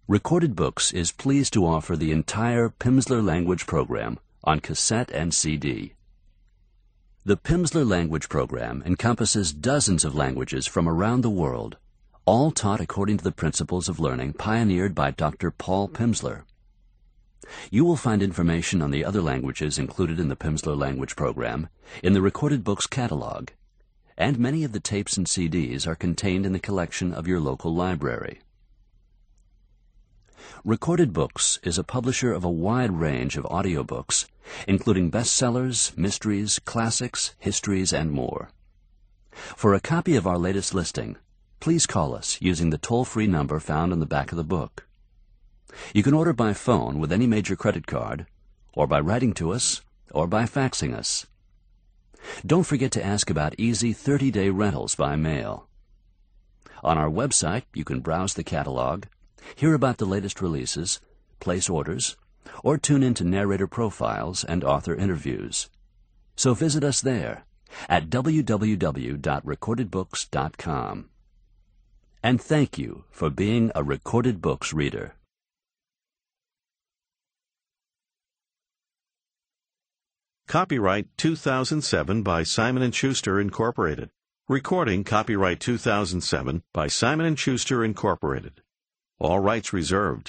Recorded Books is pleased to offer the entire Pimsleur language program on cassette and CD. The Pimsleur language program encompasses dozens of languages from around the world, all taught according to the principles of learning pioneered by Dr. Paul Pimsleur. You will find information on the other languages included in the Pimsleur language program in the Recorded Books catalog, and many of the tapes and CDs are contained in the collection of your local library. Recorded Books is a publisher of a wide range of audiobooks, including bestsellers, mysteries, classics, histories, and more. For a copy of our latest listing, please call us using the toll-free number found on the back of the book. You can order by phone with any major credit card, or by writing to us, or by faxing us. Don't forget to ask about easy 30-day rentals by mail. On our website, you can browse the catalog, hear about the latest releases, place orders, or tune into narrator profiles and author interviews. So visit us there at www.recordedbooks.com. And thank you for being a Recorded Books reader. Copyright 2007 by Simon & Schuster, Incorporated. Recording copyright 2007 by Simon & Schuster, Incorporated. All rights reserved.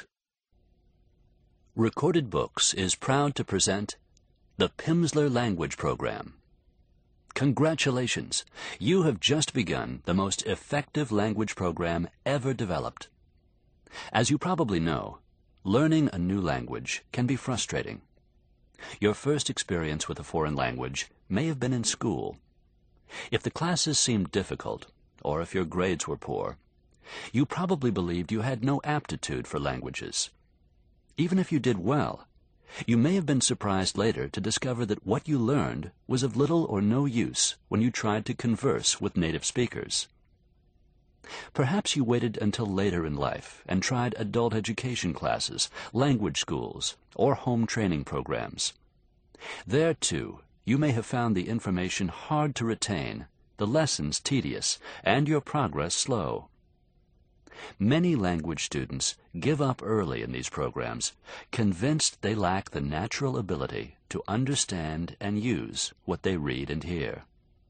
Recorded Books is proud to present the Pimsleur Language Program. Congratulations! You have just begun the most effective language program ever developed. As you probably know, learning a new language can be frustrating. Your first experience with a foreign language may have been in school. If the classes seemed difficult, or if your grades were poor, you probably believed you had no aptitude for languages. Even if you did well, you may have been surprised later to discover that what you learned was of little or no use when you tried to converse with native speakers. Perhaps you waited until later in life and tried adult education classes, language schools, or home training programs. There, too, you may have found the information hard to retain, the lessons tedious, and your progress slow. Many language students give up early in these programs, convinced they lack the natural ability to understand and use what they read and hear.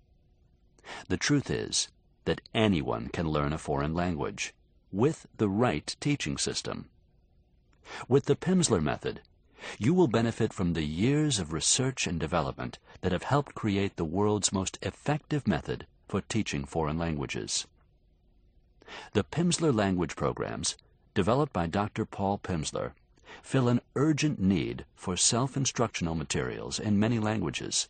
The truth is that anyone can learn a foreign language, with the right teaching system. With the Pimsleur method, you will benefit from the years of research and development that have helped create the world's most effective method for teaching foreign languages. The Pimsleur language programs, developed by Dr. Paul Pimsleur, fill an urgent need for self-instructional materials in many languages.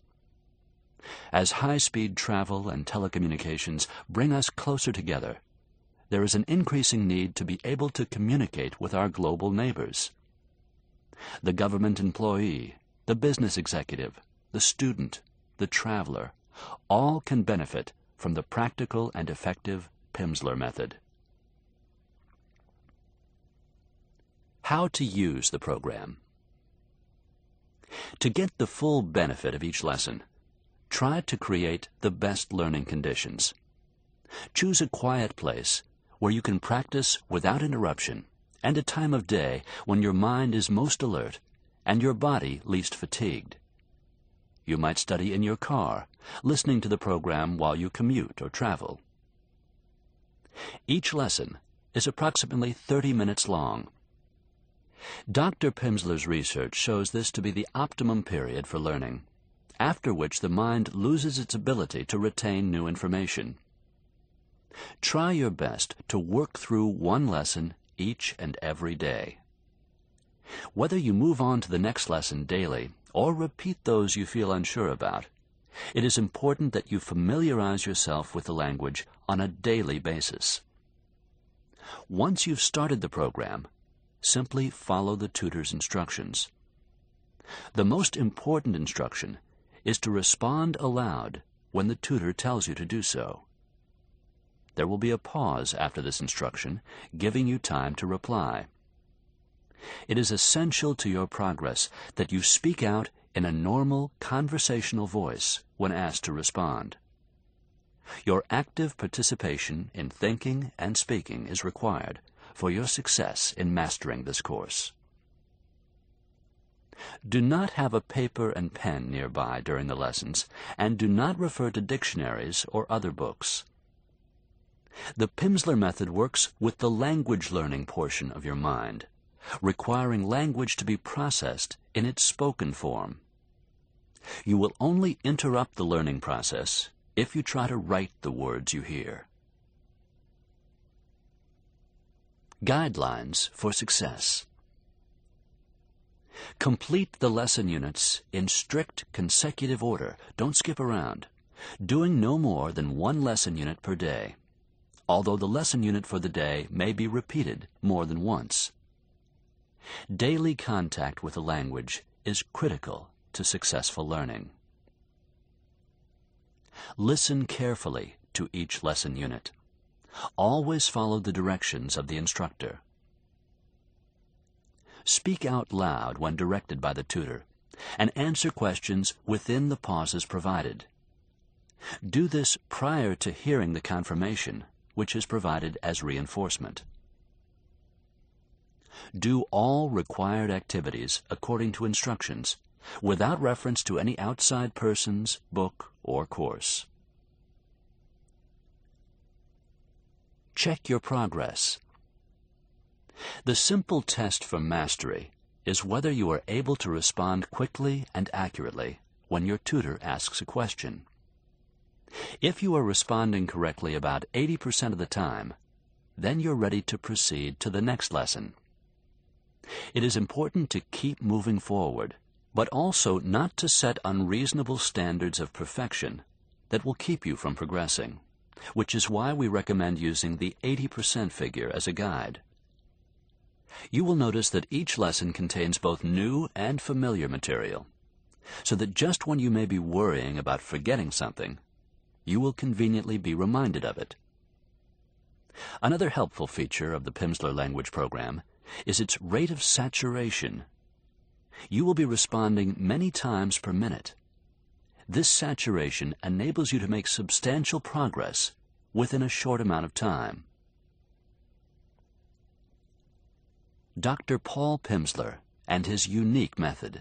As high-speed travel and telecommunications bring us closer together, there is an increasing need to be able to communicate with our global neighbors. The government employee, the business executive, the student, the traveler, all can benefit from the practical and effective Pimsleur method. How to use the program. To get the full benefit of each lesson, try to create the best learning conditions. Choose a quiet place where you can practice without interruption and a time of day when your mind is most alert and your body least fatigued. You might study in your car, listening to the program while you commute or travel. Each lesson is approximately 30 minutes long. Dr. Pimsleur's research shows this to be the optimum period for learning, after which the mind loses its ability to retain new information. Try your best to work through one lesson each and every day. Whether you move on to the next lesson daily or repeat those you feel unsure about, it is important that you familiarize yourself with the language on a daily basis. Once you've started the program, simply follow the tutor's instructions. The most important instruction is to respond aloud when the tutor tells you to do so. There will be a pause after this instruction, giving you time to reply. It is essential to your progress that you speak out in a normal, conversational voice when asked to respond. Your active participation in thinking and speaking is required, for your success in mastering this course. Do not have a paper and pen nearby during the lessons, and do not refer to dictionaries or other books. The Pimsleur method works with the language learning portion of your mind, requiring language to be processed in its spoken form. You will only interrupt the learning process if you try to write the words you hear. Guidelines for success. Complete the lesson units in strict consecutive order. Don't skip around, doing no more than one lesson unit per day, although the lesson unit for the day may be repeated more than once. Daily contact with the language is critical to successful learning. Listen carefully to each lesson unit. Always follow the directions of the instructor. Speak out loud when directed by the tutor, and answer questions within the pauses provided. Do this prior to hearing the confirmation, which is provided as reinforcement. Do all required activities according to instructions, without reference to any outside persons, book, or course. Check your progress. The simple test for mastery is whether you are able to respond quickly and accurately when your tutor asks a question. If you are responding correctly about 80% of the time, then you're ready to proceed to the next lesson. It is important to keep moving forward, but also not to set unreasonable standards of perfection that will keep you from progressing, which is why we recommend using the 80% figure as a guide. You will notice that each lesson contains both new and familiar material, so that just when you may be worrying about forgetting something, you will conveniently be reminded of it. Another helpful feature of the Pimsleur language program is its rate of saturation. You will be responding many times per minute. This saturation enables you to make substantial progress within a short amount of time. Dr. Paul Pimsleur and his unique method.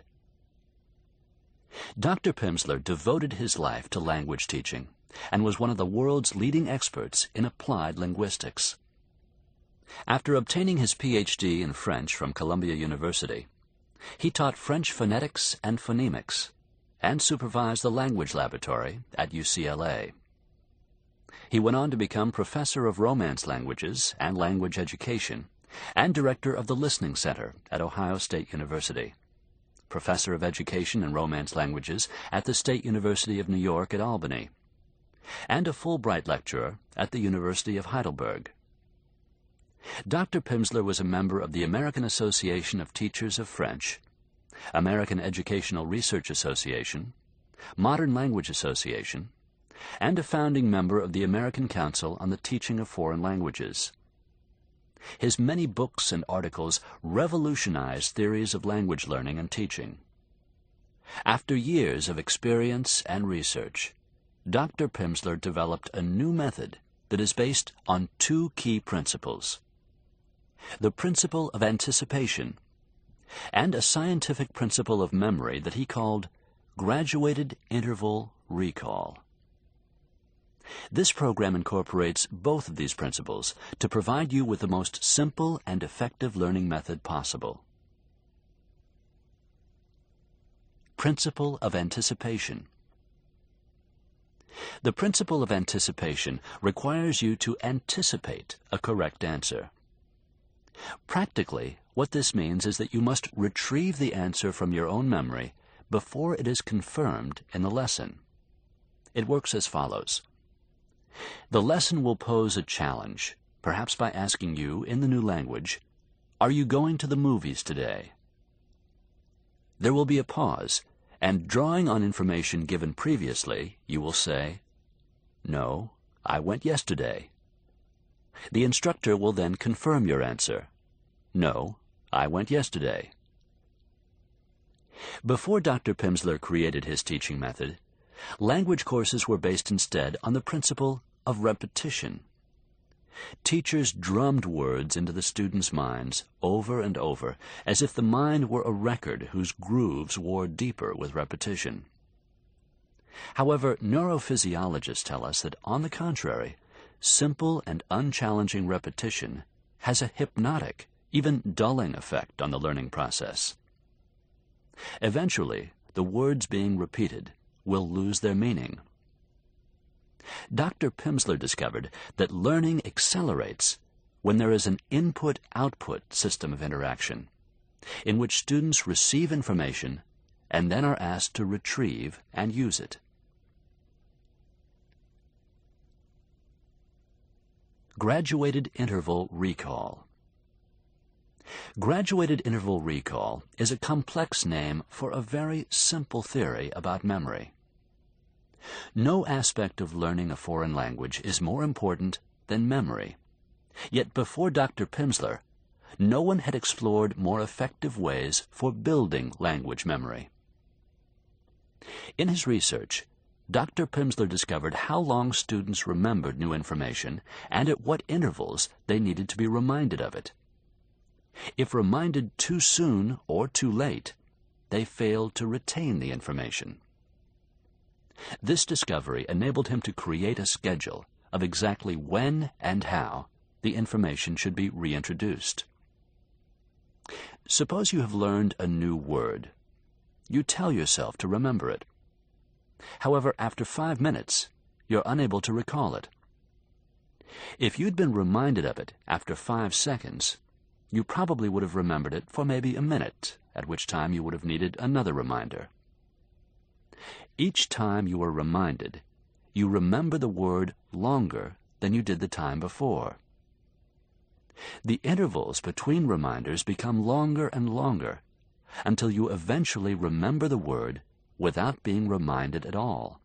Dr. Pimsleur devoted his life to language teaching and was one of the world's leading experts in applied linguistics. After obtaining his Ph.D. in French from Columbia University, he taught French phonetics and phonemics and supervised the language laboratory at UCLA. He went on to become professor of Romance languages and language education and director of the Listening Center at Ohio State University, professor of education and Romance languages at the State University of New York at Albany, and a Fulbright lecturer at the University of Heidelberg. Dr. Pimsleur was a member of the American Association of Teachers of French, American Educational Research Association, Modern Language Association, and a founding member of the American Council on the Teaching of Foreign Languages. His many books and articles revolutionized theories of language learning and teaching. After years of experience and research, Dr. Pimsleur developed a new method that is based on two key principles: the principle of anticipation and a scientific principle of memory that he called graduated interval recall. This program incorporates both of these principles to provide you with the most simple and effective learning method possible. Principle of anticipation. The principle of anticipation requires you to anticipate a correct answer. Practically, what this means is that you must retrieve the answer from your own memory before it is confirmed in the lesson. It works as follows. The lesson will pose a challenge, perhaps by asking you, in the new language, "Are you going to the movies today?" There will be a pause, and drawing on information given previously, you will say, "No, I went yesterday." The instructor will then confirm your answer, "No, I went yesterday." Before Dr. Pimsleur created his teaching method, language courses were based instead on the principle of repetition. Teachers drummed words into the students' minds over and over, as if the mind were a record whose grooves wore deeper with repetition. However, neurophysiologists tell us that, on the contrary, simple and unchallenging repetition has a hypnotic, even dulling effect on the learning process. Eventually, the words being repeated will lose their meaning. Dr. Pimsleur discovered that learning accelerates when there is an input-output system of interaction, in which students receive information and then are asked to retrieve and use it. Graduated interval recall. Graduated interval recall is a complex name for a very simple theory about memory. No aspect of learning a foreign language is more important than memory. Yet before Dr. Pimsleur, no one had explored more effective ways for building language memory. In his research, Dr. Pimsleur discovered how long students remembered new information and at what intervals they needed to be reminded of it. If reminded too soon or too late, they failed to retain the information. This discovery enabled him to create a schedule of exactly when and how the information should be reintroduced. Suppose you have learned a new word. You tell yourself to remember it. However, after 5 minutes, you're unable to recall it. If you'd been reminded of it after 5 seconds, you probably would have remembered it for maybe a minute, at which time you would have needed another reminder. Each time you are reminded, you remember the word longer than you did the time before. The intervals between reminders become longer and longer until you eventually remember the word without being reminded at all.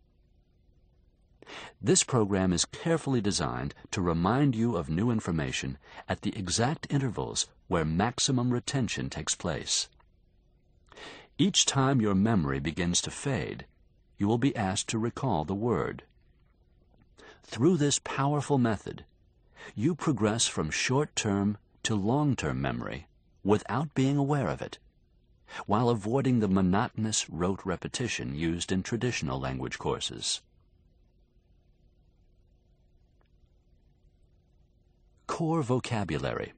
This program is carefully designed to remind you of new information at the exact intervals where maximum retention takes place. Each time your memory begins to fade, you will be asked to recall the word. Through this powerful method, you progress from short-term to long-term memory without being aware of it, while avoiding the monotonous rote repetition used in traditional language courses. Core vocabulary.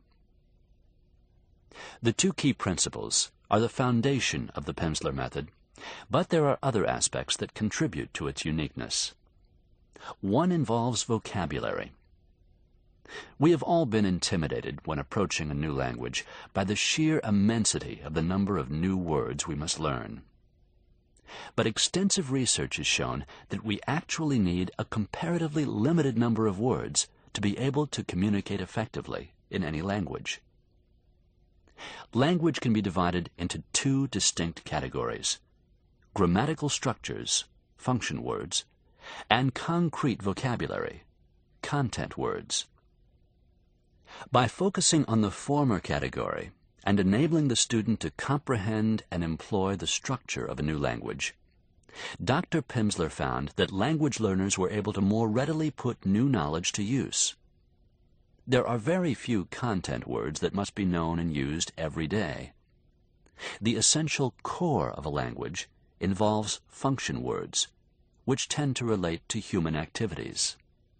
The two key principles are the foundation of the Pimsleur method, but there are other aspects that contribute to its uniqueness. One involves vocabulary. We have all been intimidated when approaching a new language by the sheer immensity of the number of new words we must learn. But extensive research has shown that we actually need a comparatively limited number of words to be able to communicate effectively in any language. Language can be divided into two distinct categories: grammatical structures, function words, and concrete vocabulary, content words. By focusing on the former category and enabling the student to comprehend and employ the structure of a new language, Dr. Pimsleur found that language learners were able to more readily put new knowledge to use. There are very few content words that must be known and used every day. The essential core of a language involves function words, which tend to relate to human activities.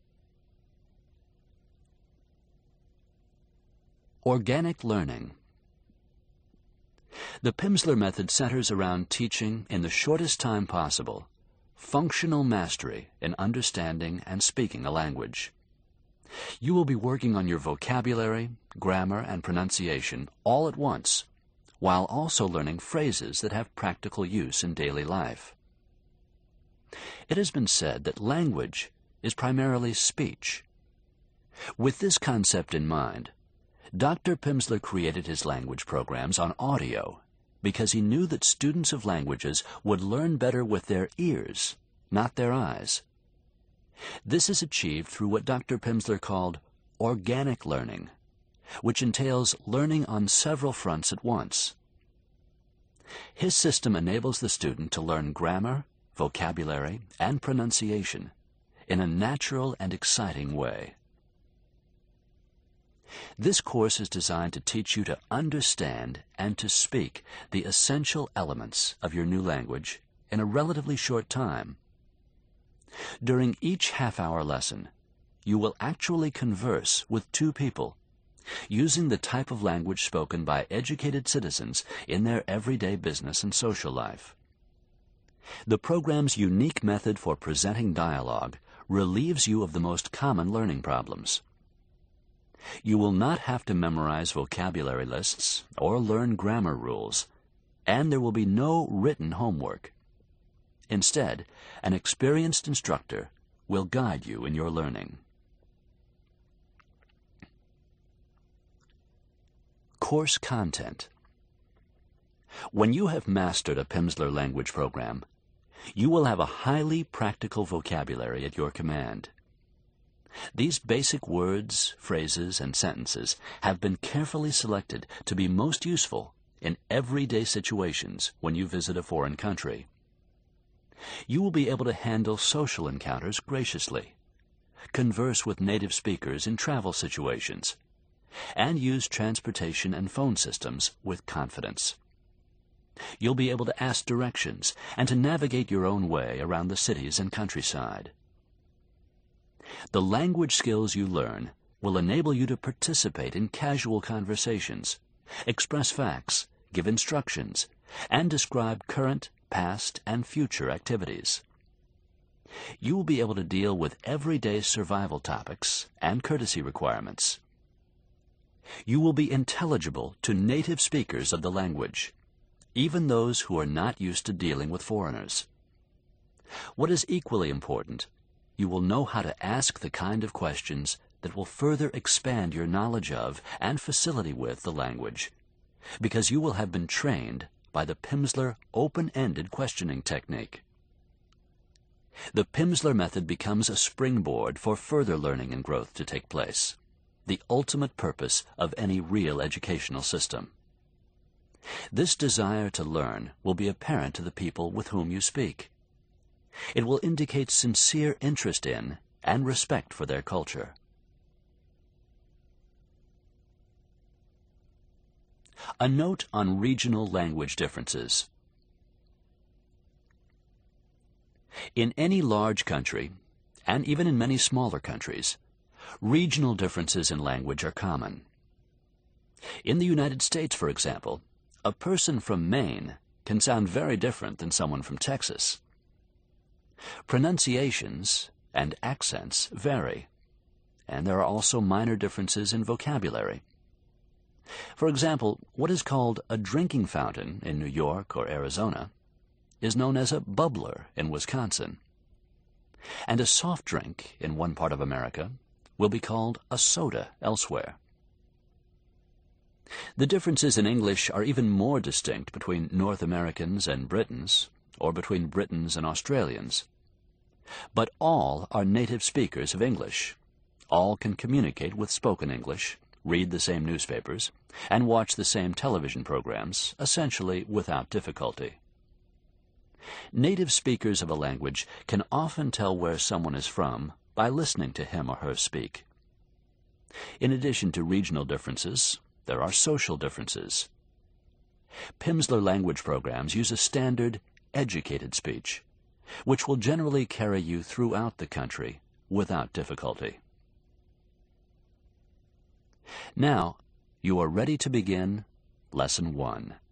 Organic learning. The Pimsleur method centers around teaching, in the shortest time possible, functional mastery in understanding and speaking a language. You will be working on your vocabulary, grammar, and pronunciation all at once, while also learning phrases that have practical use in daily life. It has been said that language is primarily speech. With this concept in mind, Dr. Pimsleur created his language programs on audio because he knew that students of languages would learn better with their ears, not their eyes. This is achieved through what Dr. Pimsleur called organic learning, which entails learning on several fronts at once. His system enables the student to learn grammar, vocabulary, and pronunciation in a natural and exciting way. This course is designed to teach you to understand and to speak the essential elements of your new language in a relatively short time. During each half-hour lesson, you will actually converse with two people, using the type of language spoken by educated citizens in their everyday business and social life. The program's unique method for presenting dialogue relieves you of the most common learning problems. You will not have to memorize vocabulary lists or learn grammar rules, and there will be no written homework. Instead, an experienced instructor will guide you in your learning. Course content. When you have mastered a Pimsleur language program, you will have a highly practical vocabulary at your command. These basic words, phrases, and sentences have been carefully selected to be most useful in everyday situations when you visit a foreign country. You will be able to handle social encounters graciously, converse with native speakers in travel situations, and use transportation and phone systems with confidence. You'll be able to ask directions and to navigate your own way around the cities and countryside. The language skills you learn will enable you to participate in casual conversations, express facts, give instructions, and describe current, past, and future activities. You will be able to deal with everyday survival topics and courtesy requirements. You will be intelligible to native speakers of the language, even those who are not used to dealing with foreigners. What is equally important, you will know how to ask the kind of questions that will further expand your knowledge of and facility with the language, because you will have been trained by the Pimsleur open-ended questioning technique. The Pimsleur method becomes a springboard for further learning and growth to take place, the ultimate purpose of any real educational system. This desire to learn will be apparent to the people with whom you speak. It will indicate sincere interest in and respect for their culture. A note on regional language differences. In any large country, and even in many smaller countries, regional differences in language are common. In the United States, for example, a person from Maine can sound very different than someone from Texas. Pronunciations and accents vary, and there are also minor differences in vocabulary. For example, what is called a drinking fountain in New York or Arizona is known as a bubbler in Wisconsin, and a soft drink in one part of America will be called a soda elsewhere. The differences in English are even more distinct between North Americans and Britons, or between Britons and Australians. But all are native speakers of English. All can communicate with spoken English, read the same newspapers, and watch the same television programs, essentially without difficulty. Native speakers of a language can often tell where someone is from by listening to him or her speak. In addition to regional differences, there are social differences. Pimsleur language programs use a standard, educated speech, which will generally carry you throughout the country without difficulty. Now, you are ready to begin Lesson 1.